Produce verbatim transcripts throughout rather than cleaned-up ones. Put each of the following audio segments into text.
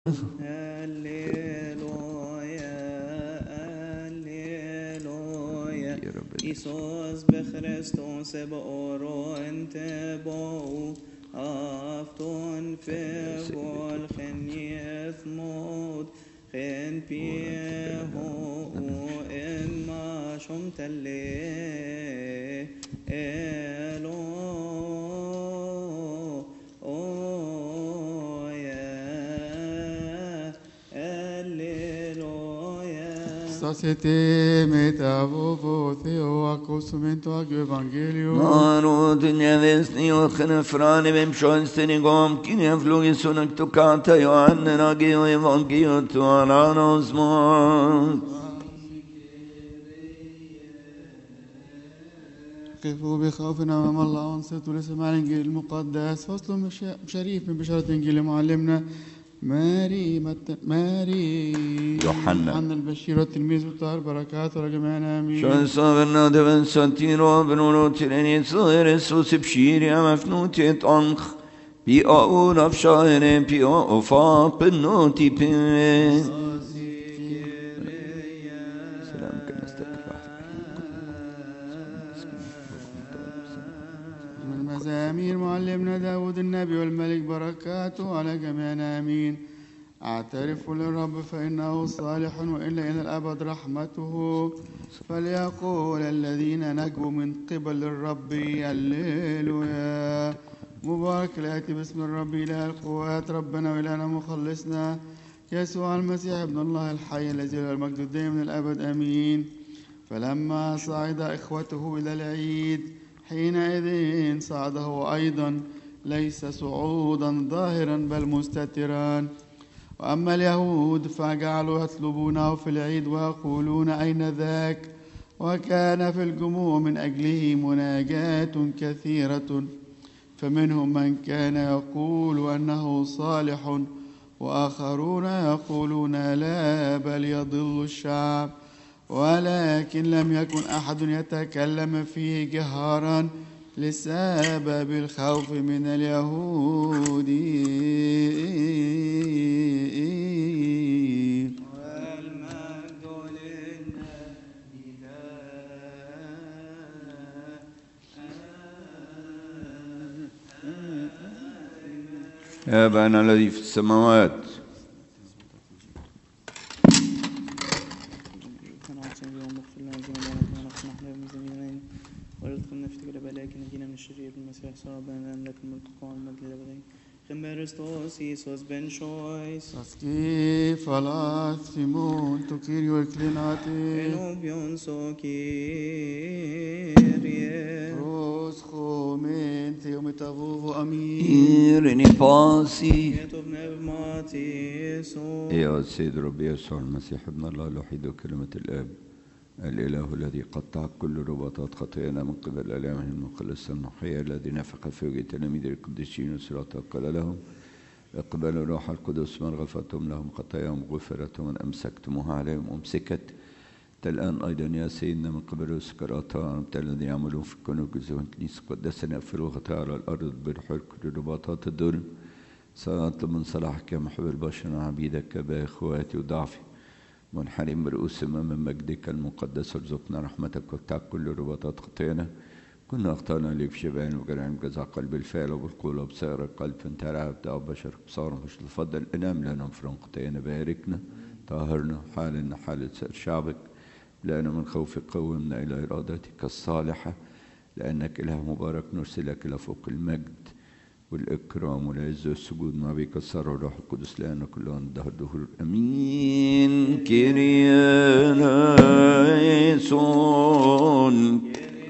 هللويا هللويا إيسوس بخريستوس بأورو انت بو أفتون في والخن يثمود خن بيهو إما شمت اللي إلو Sasete metavovo theo accostumento ag evangelio. Maro dünyevesni o khnefrani bim shoinstini gom kine vlogi sunak tukata Yohanna nagi o evangelio tu ananos mos. قفوا بخوف أمام الله وانصتوا لسماع الإنجيل المقدس. فصل شريف من بشارة إنجيل معلمنا ماري مت... ماري يوحنا يوحنا البشير والتلميذ والطاهر بركاته لجميعنا آمين. شو صابرنا دبن سنتيرو بنورو تريني صغير سوس بشير يا مفنوتي طنخ بي أو رفشاير بي أو فا بنوتي بي سلام من المزامير معلمنا داود النبي والملك بركاته على جميعنا آمين. أعترف للرب فإنه صالح وإلا إلى الأبد رحمته. فليقول الذين نجوا من قبل الرب هللويا. مبارك الآتي باسم الرب إله القوات ربنا وإلهنا مخلصنا يسوع المسيح ابن الله الحي الذي له المجد الدائم من الأبد آمين. فلما صعد إخوته إلى العيد حينئذ صعد هو أيضا ليس صعودا ظاهرا بل مستترا. وأما اليهود فجعلوا يطلبونه في العيد ويقولون أين ذاك. وكان في الجموع من أجله مناجات كثيرة فمنهم من كان يقول أنه صالح وآخرون يقولون لا بل يضل الشعب. ولكن لم يكن أحد يتكلم فيه جهارا لسبب الخوف من اليهود. والمجد لله. يا أبانا الذي في السماوات ويدخلنا في تجربة لكن نجينا من الشرير المسيح صعبا لك الملك والمجد للأبد. Christos Iisus ben choice. Saski falat simon to Kyrio inclinati. Enobion so Kyrie. Pros chomen theometavuvo amin. إيرني باسي Etov nevmati so. يا السيد ربي يسوع المسيح ابن الله الوحيد وكلمة الآب الإله الذي قطع كل رباطات خطايانا من قبل آلامه المخلص المحيي الذي نفخ في وجه تلاميذ القديسين وصراطه قال لهم اقبلوا الروح القدس من غفرتم لهم خطاياهم غفرت ومن أمسكتموها عليهم أمسكت. الآن أيضا يا سيدنا من قبل سكراتا الذين يعملون في الكنوز والكنيسة قدسنا يغفروا خطايا على الأرض برحل كل رباطات الظلم. سأطلب من صلاحك يا محب البشر عبيدك بإخواتي وضعفي منحرم برؤوس من مجدك المقدس ارزقنا رحمتك وافتح كل رباطات خطايانا. كنا اخطأنا لك في شبعان وجرعان جزع قلب الفعل وبالقول وبصير القلب فانت رعب دعو بشر بصار مش تفضل انام لنا فرن خطايانا باركنا طهرنا حالنا حالة سائر شعبك لأن من خوفك قومنا إلى إرادتك الصالحة لأنك إله مبارك نرسلك إلى فوق المجد والإكرام والعز والسجود ما بك السر والروح القدس لأن كلنا الدهر دهور أمين. كيريا ليسون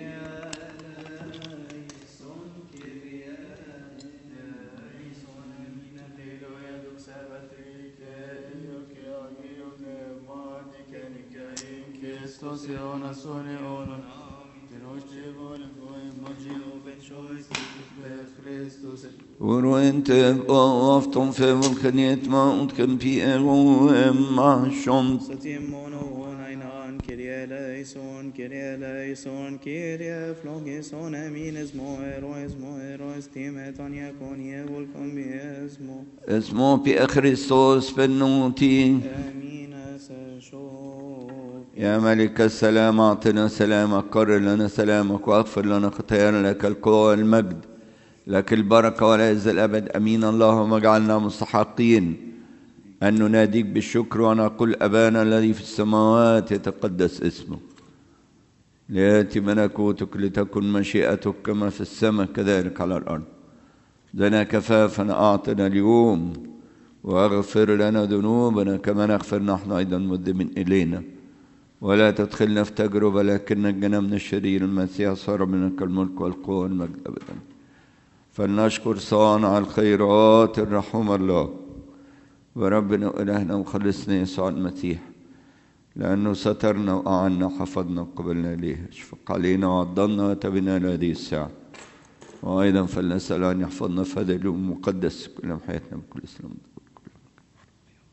وروينت أفتم في الخنيت ما أتكن في أغوهم مع الشمس Satim mono one ein an Kyrie eleison, Kyrie eleison, Kyrie flogeson, amin esmo, eroesmo, eroestime, tania conie, volcom biesmo. اسمه في خريستوس بنوتي. آمين سشوف. يا ملك السلام أعطنا سلامك، قرر لنا سلامك واغفر لنا خطايانا، لك القوة والمجد، لك البركة والعز الأبد. أمين. اللهم اجعلنا مستحقين أن نناديك بالشكر ونقول أبانا الذي في السماوات يتقدس اسمك، ليأتي ملكوتك، لتكن مشيئتك كما في السماء كذلك على الأرض. لنا كفافنا أعطنا اليوم، واغفر لنا ذنوبنا كما نغفر نحن أيضا مذنبين إلينا، ولا تدخلنا في تجربة لكن نجنا من الشرير. المسيح صار منك الملك والقوة والمجد أبدا. فلنشكر صانع الخيرات الرحوم الله وربنا وإلهنا وخلصنا يسوع المسيح، لأنه سترنا وأعنا وحفظنا وقبلنا إليه. اشفق علينا وعضلنا وتبنا لهذه الساعة، وأيضا فلنسأل أن يحفظنا في هذا اليوم المقدس كل حياتنا بكل سلام.